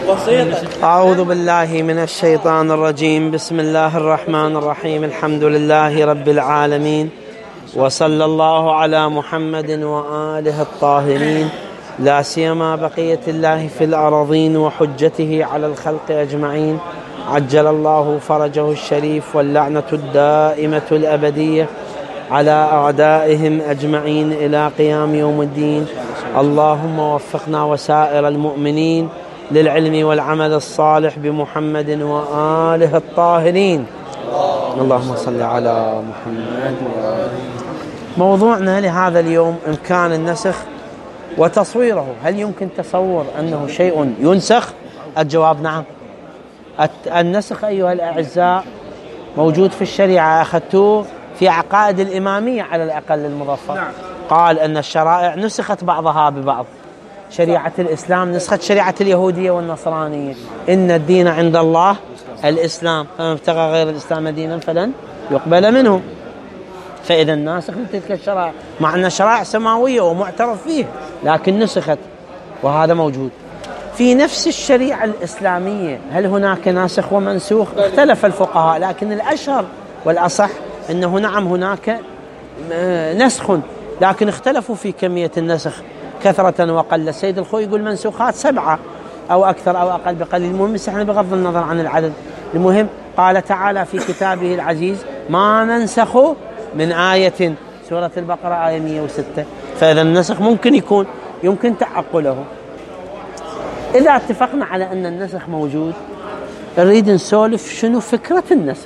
أعوذ بالله من الشيطان الرجيم. بسم الله الرحمن الرحيم. الحمد لله رب العالمين، وصلى الله على محمد وآله الطاهرين، لا سيما بقية الله في الأراضين وحجته على الخلق أجمعين. عجل الله فرجه الشريف، واللعنة الدائمة الأبدية على أعدائهم أجمعين إلى قيام يوم الدين. اللهم وفقنا وسائر المؤمنين للعلم والعمل الصالح بمحمد وآله الطاهرين. اللهم صل على محمد. موضوعنا لهذا اليوم إمكان النسخ وتصويره. هل يمكن تصور أنه شيء ينسخ؟ الجواب نعم. النسخ أيها الأعزاء موجود في الشريعة، أخذتوه في عقائد الإمامية على الأقل المظفر. قال أن الشرائع نسخت بعضها ببعض. شريعة الإسلام نسخت شريعة اليهودية والنصرانية. إن الدين عند الله الإسلام، فمن ابتغى غير الإسلام دينا فلن يقبل منه. فإذا ناسخ تلك الشرائع، مع أن شرائع سماوية ومعترف فيه، لكن نسخت، وهذا موجود في نفس الشريعة الإسلامية. هل هناك ناسخ ومنسوخ؟ اختلف الفقهاء، لكن الأشهر والأصح أنه نعم هناك نسخ، لكن اختلفوا في كمية النسخ كثرة وقل. السيد الخوي يقول منسوخات 7 أو أكثر أو أقل بقليل. المهم احنا بغض النظر عن العدد، المهم قال تعالى في كتابه العزيز: ما ننسخ من آية، سورة البقرة آية 106. فإذا النسخ ممكن يكون، يمكن تعقله. إذا اتفقنا على أن النسخ موجود، نريد نسولف شنو فكرة النسخ.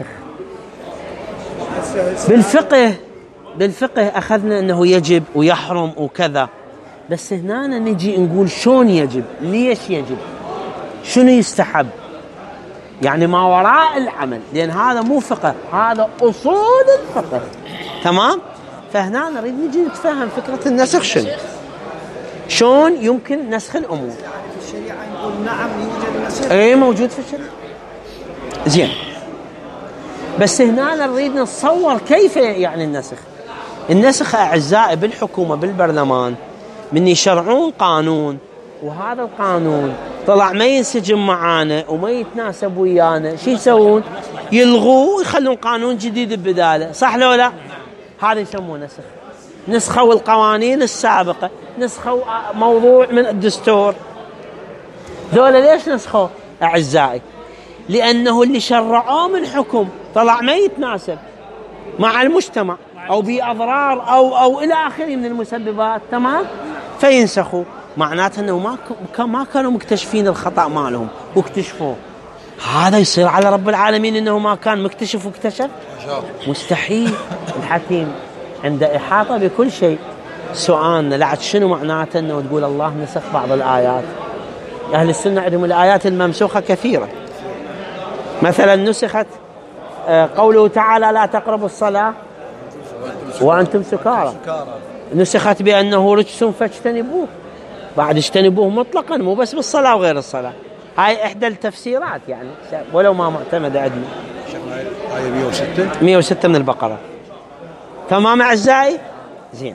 بالفقه أخذنا أنه يجب ويحرم وكذا، بس هنا نجي نقول شون يجب، ليش يجب، شنو يستحب، يعني ما وراء العمل، لأن هذا مو فقه، هذا أصول الفقه. تمام؟ فهنا نريد نجي نتفهم فكرة النسخ شون يمكن نسخ الأمور. الشريعة نقول نعم يوجد نسخ، ايه موجود في الشريعة. زين، بس هنا نريد نتصور كيف يعني النسخ أعزائي بالحكومة بالبرلمان من يشرعون قانون، وهذا القانون طلع ما ينسجم معانا وما يتناسب ويانا، شو يسوون؟ يلغوه ويخلون قانون جديد ببداله، صح لو لا؟ هذا يسموه نسخ. نسخوا القوانين السابقة، نسخوا موضوع من الدستور. ذولا ليش نسخوا أعزائي؟ لأنه اللي شرعوه من حكم طلع ما يتناسب مع المجتمع أو بأضرار أو إلى آخره من المسببات. تمام؟ فينسخوا. معناته أنه ما كانوا مكتشفين الخطأ مالهم واكتشفوه. هذا يصير على رب العالمين أنه ما كان مكتشف واكتشف؟ مستحيل. الحكيم عند إحاطة بكل شيء. سؤالنا لعد شنو معناته أنه تقول الله نسخ بعض الآيات؟ أهل السنة عندهم الآيات الممسوخة كثيرة. مثلا نسخت قوله تعالى: لا تقربوا الصلاة وأنتم سكارى. نسخت بأنه رجس فاجتنبوه، بعد اجتنبوه مطلقا، مو بس بالصلاة وغير الصلاة. هاي إحدى التفسيرات يعني، ولو ما معتمدة عندنا. آية 106 من البقرة. تمام أعزائي؟ زين،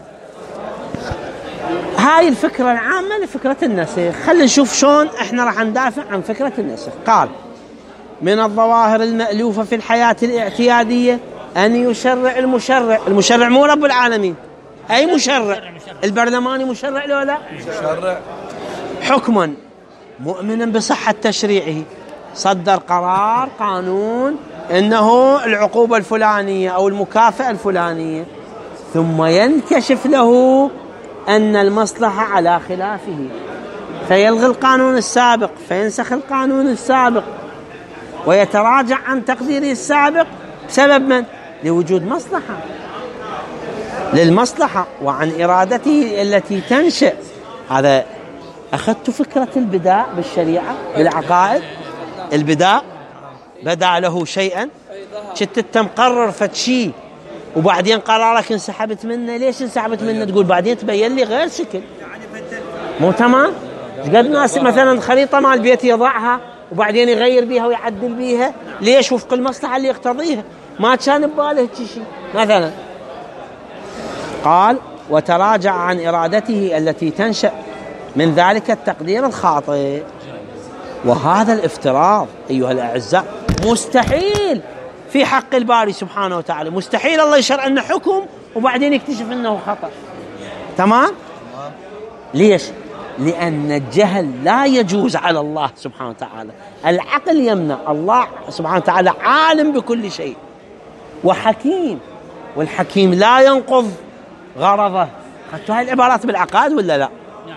هاي الفكرة العامة لفكرة النسخ. خلينا نشوف شون احنا راح ندافع عن فكرة النسخ. قال: من الظواهر المألوفة في الحياة الاعتيادية أن يشرع المشرع مو رب العالمين، أي مشرع، البرلماني مشرع له لا؟ مشرع حكما مؤمنا بصحة تشريعه، صدر قرار قانون إنه العقوبة الفلانية أو المكافأة الفلانية، ثم ينكشف له أن المصلحة على خلافه، فيلغي القانون السابق، فينسخ القانون السابق ويتراجع عن تقديره السابق بسبب من؟ لوجود مصلحة، للمصلحة وعن إرادته التي تنشأ. هذا أخذت فكرة البداء بالشريعة بالعقائد. البداء بدأ له شيئا، كنت انت مقرر فتشي وبعدين قرارك انسحبت منه. ليش انسحبت منه؟ تقول بعدين تبين لي غير شكل، مو تمام؟ قد ناس مثلا خريطة مال البيت يضعها وبعدين يغير بيها ويعدل بيها. ليش؟ وفق المصلحة اللي يقتضيها، ما كان بباله شيء مثلا. قال: وتراجع عن إرادته التي تنشأ من ذلك التقدير الخاطئ. وهذا الافتراض أيها الأعزاء مستحيل في حق الباري سبحانه وتعالى. مستحيل الله يشرع لنا حكم وبعدين يكتشف أنه خطأ. تمام؟ ليش؟ لأن الجهل لا يجوز على الله سبحانه وتعالى. العقل يمنع. الله سبحانه وتعالى عالم بكل شيء وحكيم، والحكيم لا ينقض غرضه. أخذتوا هاي العبارات بالعقائد ولا لا؟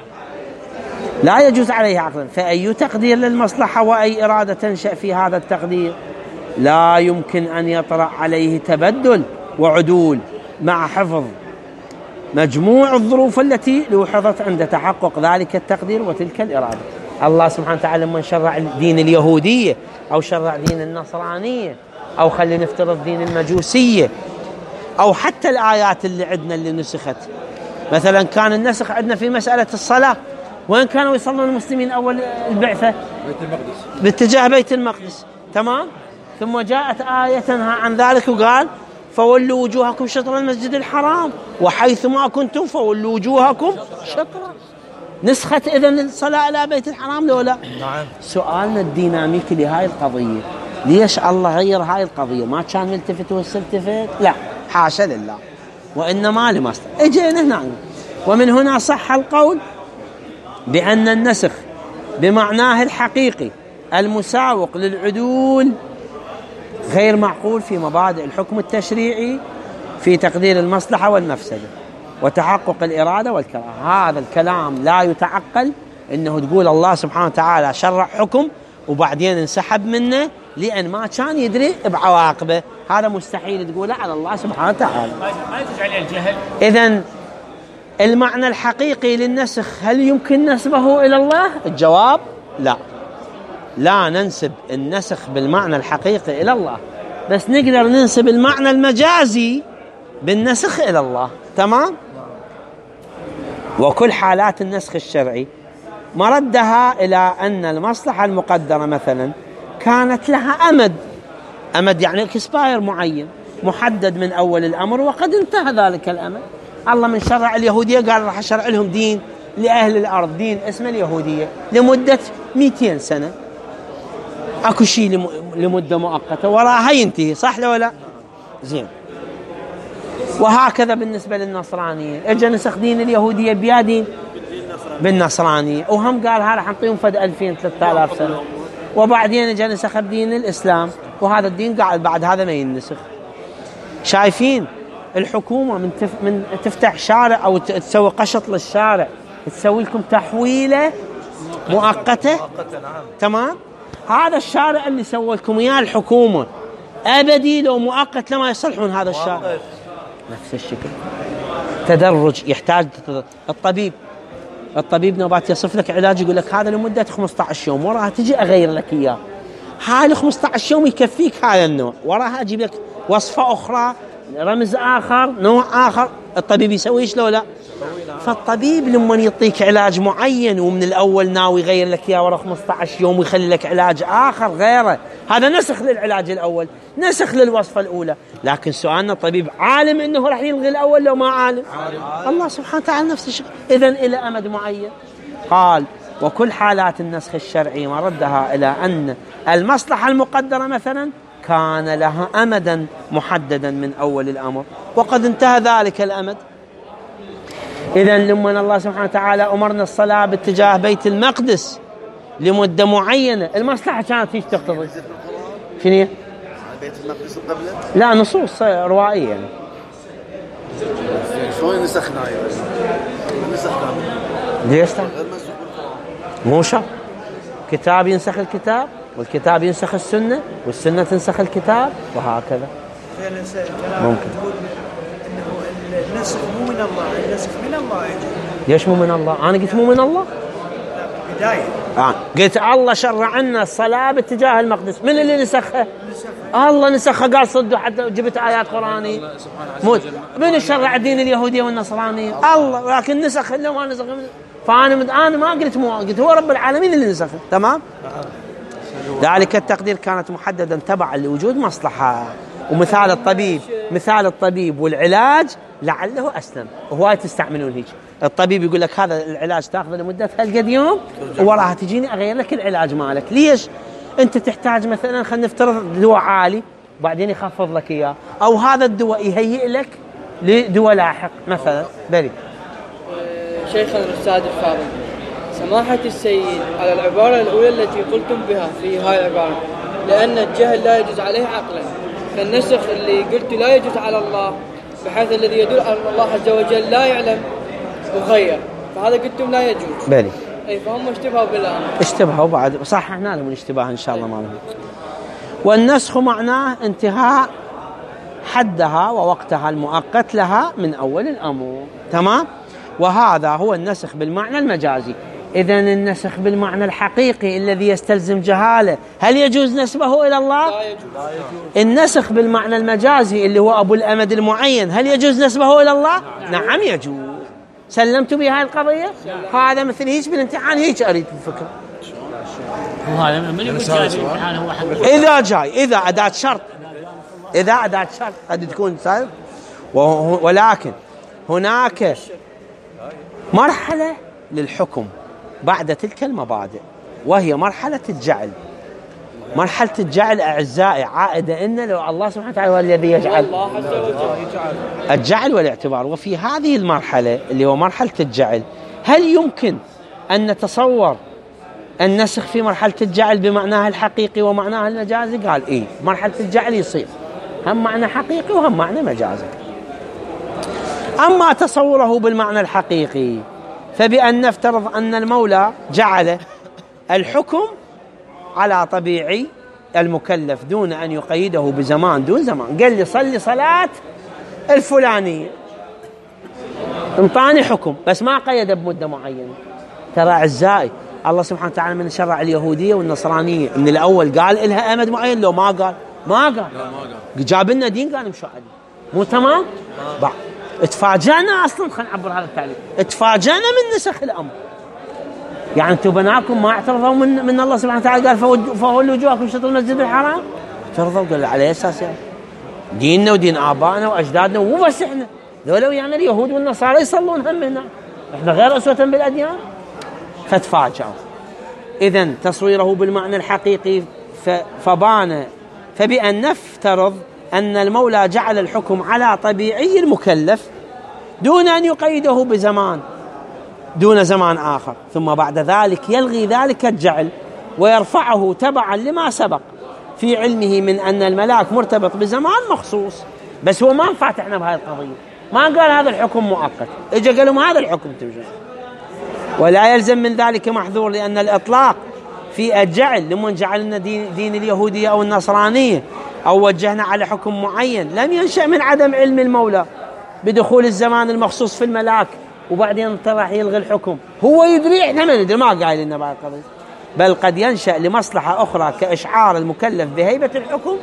لا يجوز عليه عقلا. فأي تقدير للمصلحة وأي إرادة تنشأ في هذا التقدير لا يمكن أن يطرأ عليه تبدل وعدول مع حفظ مجموع الظروف التي لوحظت عند تحقق ذلك التقدير وتلك الإرادة. الله سبحانه وتعالى لما شرع دين اليهودية أو شرع دين النصرانية أو خلينا نفترض دين المجوسية أو حتى الآيات اللي عندنا اللي نسخت، مثلا كان النسخ عندنا في مسألة الصلاة، وين كانوا يصلون المسلمين أول البعثة؟ بيت المقدس، باتجاه بيت المقدس. تمام؟ ثم جاءت آية تنهى عن ذلك وقال فولوا وجوهكم شطر المسجد الحرام وحيث ما كنتم فولوا وجوهكم شطرا. نسخت إذن الصلاة إلى بيت الحرام لو لا؟ نعم. سؤالنا الديناميكي لهاي القضية، ليش الله غير هاي القضية؟ ما كان يلتفت ويستلتفت؟ لا، حاشا لله، وإنما لمصلحة. اجينا هنا، ومن هنا صح القول بأن النسخ بمعناه الحقيقي المساوق للعدول غير معقول في مبادئ الحكم التشريعي في تقدير المصلحة والمفسدة وتحقق الإرادة والكراهة. هذا الكلام لا يتعقل، إنه تقول الله سبحانه وتعالى شرع حكم وبعدين انسحب منه لأن ما كان يدري بعواقبه. هذا مستحيل تقوله على الله سبحانه وتعالى. ما يرجع عليه الجهل. إذن المعنى الحقيقي للنسخ هل يمكن نسبه إلى الله؟ الجواب لا، لا ننسب النسخ بالمعنى الحقيقي إلى الله، بس نقدر ننسب المعنى المجازي بالنسخ إلى الله. تمام؟ وكل حالات النسخ الشرعي مردها إلى أن المصلحة المقدرة مثلا كانت لها أمد يعني اكسباير معين محدد من أول الأمر وقد انتهى ذلك الأمد. الله من شرع اليهودية قال راح أشرع لهم دين لأهل الأرض، دين اسمه اليهودية لمدة 200 سنة، أكو شيء لمدة مؤقتة وراها ينتهي، صح لو لا؟ زين. وهكذا بالنسبة للنصرانية، اجى نسخ دين اليهودية بيادين بالنصرانية، وهم قال ها راح نعطيهم فد 2000-3000 سنة، وبعدين اجى نسخ بدين الإسلام، وهذا الدين قاعد بعد هذا ما ينسخ. شايفين الحكومة من تفتح شارع أو تسوي قشط للشارع تسوي لكم تحويلة مؤقتة. تمام؟ هذا الشارع اللي سووا لكم إياه الحكومة أبدي لو مؤقت لما يصلحون هذا الشارع. نفس الشكل تدرج يحتاج. الطبيب نبات يصف لك علاج يقول لك هذا لمدة 15 يوم، وراها تجي أغير لك إياه. هاي 15 يوم يكفيك هذا النوع، وراها أجيب لك وصفة أخرى، رمز آخر، نوع آخر. الطبيب يسويش لو لا؟ فالطبيب لما يعطيك علاج معين ومن الأول ناوي يغير لك إياه ورا 15 يوم ويخلي لك علاج آخر غيره، هذا نسخ للعلاج الأول، نسخ للوصفة الأولى. لكن سؤالنا الطبيب عالم إنه راح يلغي الأول لو ما عالم؟ الله سبحانه وتعالى نفس الشيء. إذن إلى أمد معين. قال وكل حالات النسخ الشرعي مردها إلى أن المصلحة المقدرة مثلا كان لها أمدا محددا من أول الأمر وقد انتهى ذلك الأمد. إذن لما الله سبحانه وتعالى أمرنا الصلاة باتجاه بيت المقدس لمدة معينة، المصلحة كانت هيك تقتضي شنو؟ بيت المقدس القبلة؟ لا، نصوص روائية يعني. شلون نسخنا؟ نسخنا ليش؟ مو شرط كتاب ينسخ الكتاب، والكتاب ينسخ السنة، والسنة تنسخ الكتاب، وهكذا. ممكن انه النسخ مو من الله، النسخ من الله يجي. ليش مو من الله؟ أنا قلت مو من الله؟ بداية قلت الله شرع عنا الصلاة باتجاه المقدس، من اللي نسخها؟ الله نسخها، قال صدوا حتى جبت آيات قرآنية. من شرع الدين اليهودية والنصرانية؟ الله، لكن نسخ إلا ما نسخ. فأنا ما قلت مو، قلت هو رب العالمين اللي نسخه. تمام؟ ذلك التقدير كانت محددا تبعا لوجود مصلحة. ومثال الطبيب والعلاج لعله أسلم، وهواي تستعملون هيك. الطبيب يقول لك هذا العلاج تاخذه لمدة هالقد يوم ووراها تجيني أغير لك العلاج مالك. ليش؟ أنت تحتاج مثلا خلينا نفترض دواء عالي وبعدين يخفض لك إياه، أو هذا الدواء يهيئ لك لدواء لاحق مثلا. بلي شيخنا الأستاذ الفاضل، سماحة السيد على العبارة الأولى التي قلتم بها في هاي العبارة، لأن الجهل لا يجوز عليه عقلا، فالنسخ اللي قلت لا يجوز على الله بحيث الذي يدل على الله عز وجل لا يعلم مخير، فهذا قلتم لا يجوز. بلي أي فهم اشتبهوا بالله، اشتبهوا بعد صححنا لهم الاشتباه إن شاء الله ما لهم. والنسخ معناه انتهاء حدها ووقتها المؤقت لها من أول الأمر، تمام؟ وهذا هو النسخ بالمعنى المجازي. إذن النسخ بالمعنى الحقيقي الذي يستلزم جهالة، هل يجوز نسبه إلى الله؟ لا يجوز. النسخ بالمعنى المجازي اللي هو أبو الأمد المعين، هل يجوز نسبه إلى الله؟ نعم يجوز. سلمت بهذه القضية؟ هذا مثل هيك بالامتحان، هيك أريد الفكرة. وهذا من يقول الامتحان هو حق إذا جاي، إذا أداة شرط، إذا أداة شرط قد تكون سالب، ولكن هناك مرحلة للحكم بعد تلك المبادئ، وهي مرحلة الجعل. مرحلة الجعل أعزائي عائدة إن لو الله سبحانه وتعالى هو الذي يجعل الجعل والاعتبار. وفي هذه المرحلة اللي هو مرحلة الجعل، هل يمكن أن نتصور النسخ في مرحلة الجعل بمعناها الحقيقي ومعناها المجازي؟ قال إيه، مرحلة الجعل يصير هم معنى حقيقي وهم معنى مجازي. أما تصوره بالمعنى الحقيقي فبأن نفترض أن المولى جعل الحكم على طبيعي المكلف دون أن يقيده بزمان دون زمان. قال لي صلي صلاة الفلانية، انطاني حكم بس ما قيد بمدة معينة. ترى أعزائي الله سبحانه وتعالى من شرع اليهودية والنصرانية من الأول قال إلها أمد معين؟ لو ما قال ما قال جاب لنا دين قال مشوا عليه، مو تمام؟ اتفاجأنا أصلا، خلينا نعبر هذا التعليق، اتفاجأنا من نسخ الأمر. يعني انتم بناكم ما اعترضوا من الله سبحانه وتعالى قال فولوا وجوهكم شطر المسجد الحرام؟ اعترضوا قال على اساس يعني ديننا ودين آبائنا وأجدادنا، ومو بس احنا ذولو يعني اليهود والنصارى يصلون هم هنا، احنا غير أسوة بالأديان. فتفاجأوا. إذن تصويره بالمعنى الحقيقي فبأن نفترض أن المولى جعل الحكم على طبيعي المكلف دون أن يقيده بزمان دون زمان آخر، ثم بعد ذلك يلغي ذلك الجعل ويرفعه تبعا لما سبق في علمه من أن الملاك مرتبط بزمان مخصوص. بس هو ما فاتحنا بهذه القضية، ما قال هذا الحكم مؤقت، اجى قالوا ما هذا الحكم توجد. ولا يلزم من ذلك محذور، لأن الإطلاق في الجعل لمن جعلنا دين اليهودية أو النصرانية أو وجهنا على حكم معين لم ينشأ من عدم علم المولى بدخول الزمان المخصوص في الملاك وبعدين راح يلغي الحكم. هو يدري، احنا ما ندري، ما قايل لنا بعد القضية، بل قد ينشأ لمصلحة أخرى كإشعار المكلف بهيبة الحكم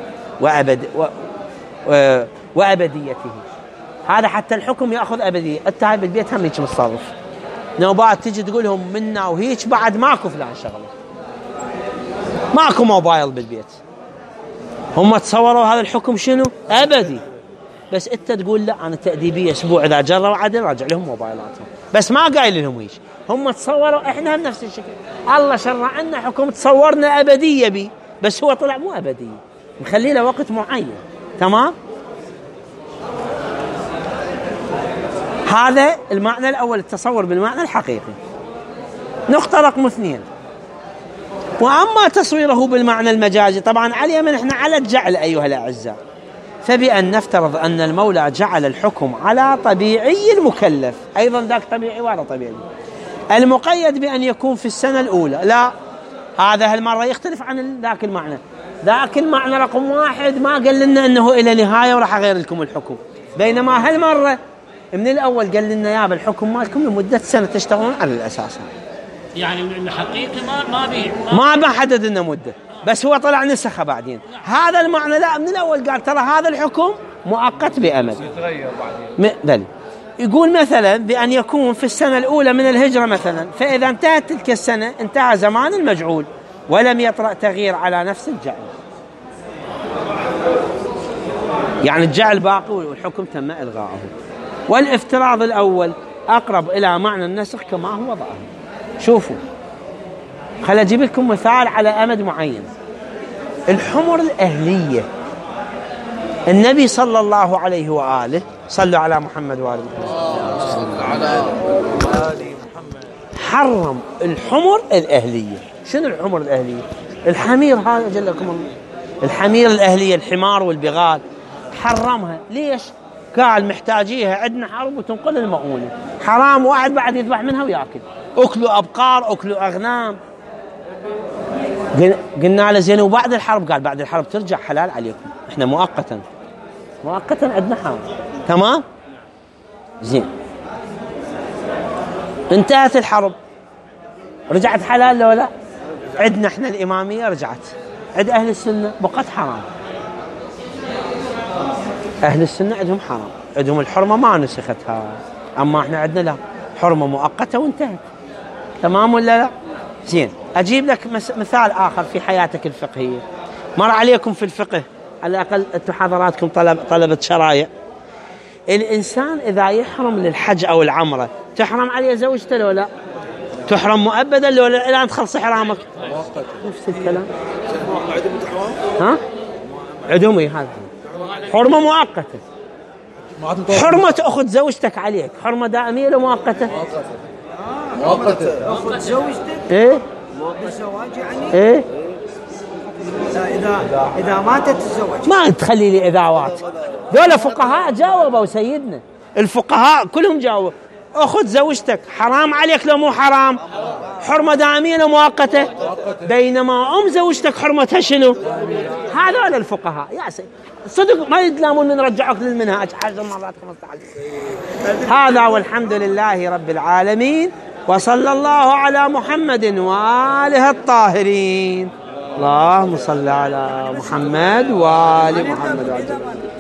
وأبديته. هذا حتى الحكم يأخذ أبدية. أنت هاي بالبيت هم هيك متصرف، نوبات تجي تقولهم منا وهيك بعد ماكو فلان شغله، ماكو موبايل بالبيت، هم تصوروا هذا الحكم شنو؟ أبدي. بس أنت تقول لا أنا تأديبية أسبوع، إذا جروا عدل راجع لهم موبايلاتهم، بس ما قايل لهم هيك. هم تصوروا إحنا بنفس الشكل. الله شرع لنا حكم تصورنا أبدية بي، بس هو طلع مو أبدية، نخلي له وقت معين. تمام؟ هذا المعنى الأول، التصور بالمعنى الحقيقي. نقطة رقم 2، وأما تصويره بالمعنى المجازي طبعا عليه من إحنا على الجعل أيها الأعزاء، فبأن نفترض أن المولى جعل الحكم على طبيعي المكلف، أيضا ذاك طبيعي ولا طبيعي، المقيد بأن يكون في السنة الأولى. لا، هذا هالمرة يختلف عن ذاك المعنى. ذاك المعنى رقم 1 ما قال لنا أنه إلى نهاية وراح أغير لكم الحكم، بينما هالمرة من الأول قال لنا يا بالحكم مالكم لمدة سنة تشتغلون على الأساس. يعني الحقيقة ما حدد لنا مدة، بس هو طلع نسخة بعدين. هذا المعنى لا، من الأول قال ترى هذا الحكم مؤقت بأمد يتغير بعدين. يقول مثلا بأن يكون في السنة الأولى من الهجرة مثلا، فإذا انتهت تلك السنة انتهى زمان المجعول ولم يطرأ تغيير على نفس الجعل، يعني الجعل باقي والحكم تم إلغاؤه. والافتراض الأول أقرب إلى معنى النسخ كما هو ظاهر. شوفوا، خل أجيب لكم مثال على أمد معين. الحمر الأهلية، النبي صلى الله عليه وآله، صلوا على محمد وآل محمد، حرم الحمر الأهلية. شنو الحمر الأهلية؟ الحمير هذا جلكم الله، الحمير الأهلية، الحمار والبغال، حرمها. ليش؟ قال محتاجيها، عندنا حرب وتنقل المؤونة، حرام واحد بعد يذبح منها وياكل. أكلوا أبقار، أكلوا أغنام. قلنا له زين وبعد الحرب؟ قال بعد الحرب ترجع حلال عليكم، احنا مؤقتا عندنا حرب. تمام؟ زين، انتهت الحرب، رجعت حلال لو لا؟ عندنا احنا الإمامية رجعت، عند أهل السنة بقت حرام. أهل السنة عندهم حرام، عندهم الحرمة ما نسختها، أما احنا عندنا لا، حرمة مؤقتة وانتهت. تمام ولا لا؟ زين، أجيب لك مثال آخر في حياتك الفقهية. مر عليكم في الفقه على الأقل أنتم حضراتكم طلبة شرايع. الإنسان إذا يحرم للحج أو العمرة تحرم عليه زوجته لو لا؟ تحرم مؤبدا لو لا إلى أن تخلص إحرامك؟ نفس الكلام. ها؟ عدومي هذا حرمة مؤقتة. حرمة أخذ زوجتك عليك حرمة دائمية لو مؤقتة؟ مؤقتة. أخذ زوجتك؟ إيه؟ بالزواج يعني؟ إيه؟ إذا ماتت الزوج ما تخلي لي إذاوات. دول فقهاء جاوبوا سيدنا، الفقهاء كلهم جاوبوا. أخذ زوجتك حرام عليك لو مو حرام؟ حرمة دائمية لو مؤقتة؟ بينما زوجتك حرمتها شنو؟ هذول الفقهاء يا سيد صدق ما يتلامون نرجعك للمنهاج 10 مرات 15. هذا والحمد لله رب العالمين، وصلى الله على محمد وآله الطاهرين. اللهم صل على محمد وآل محمد.